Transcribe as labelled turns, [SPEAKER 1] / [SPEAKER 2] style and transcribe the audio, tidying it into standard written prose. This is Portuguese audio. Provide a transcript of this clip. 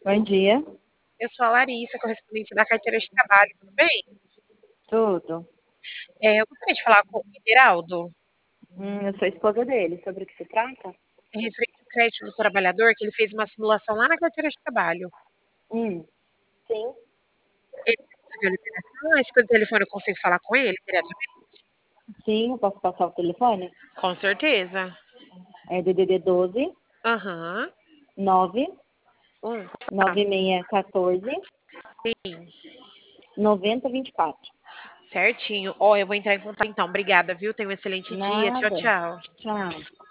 [SPEAKER 1] Bom dia.
[SPEAKER 2] Eu sou a Larissa, correspondente da carteira de trabalho, tudo bem?
[SPEAKER 1] Tudo.
[SPEAKER 2] Eu gostaria de falar com o Ideraldo,
[SPEAKER 1] Eu sou esposa dele. Sobre o que se trata?
[SPEAKER 2] referente ao crédito do trabalhador, que ele fez uma simulação lá na carteira de trabalho.
[SPEAKER 1] Hum, sim.
[SPEAKER 2] Ele conseguiu a liberação? Esse pelo telefone eu consigo falar com ele diretamente?
[SPEAKER 1] Sim, eu posso passar o telefone?
[SPEAKER 2] Com certeza.
[SPEAKER 1] É DDD 12
[SPEAKER 2] Aham.
[SPEAKER 1] 9
[SPEAKER 2] Tá.
[SPEAKER 1] 9614
[SPEAKER 2] Sim,
[SPEAKER 1] 9024.
[SPEAKER 2] certinho. Ó, eu vou entrar em contato então. Obrigada, viu? Tenha um excelente dia. Tchau,
[SPEAKER 1] Nada.
[SPEAKER 2] tchau.
[SPEAKER 1] Tchau.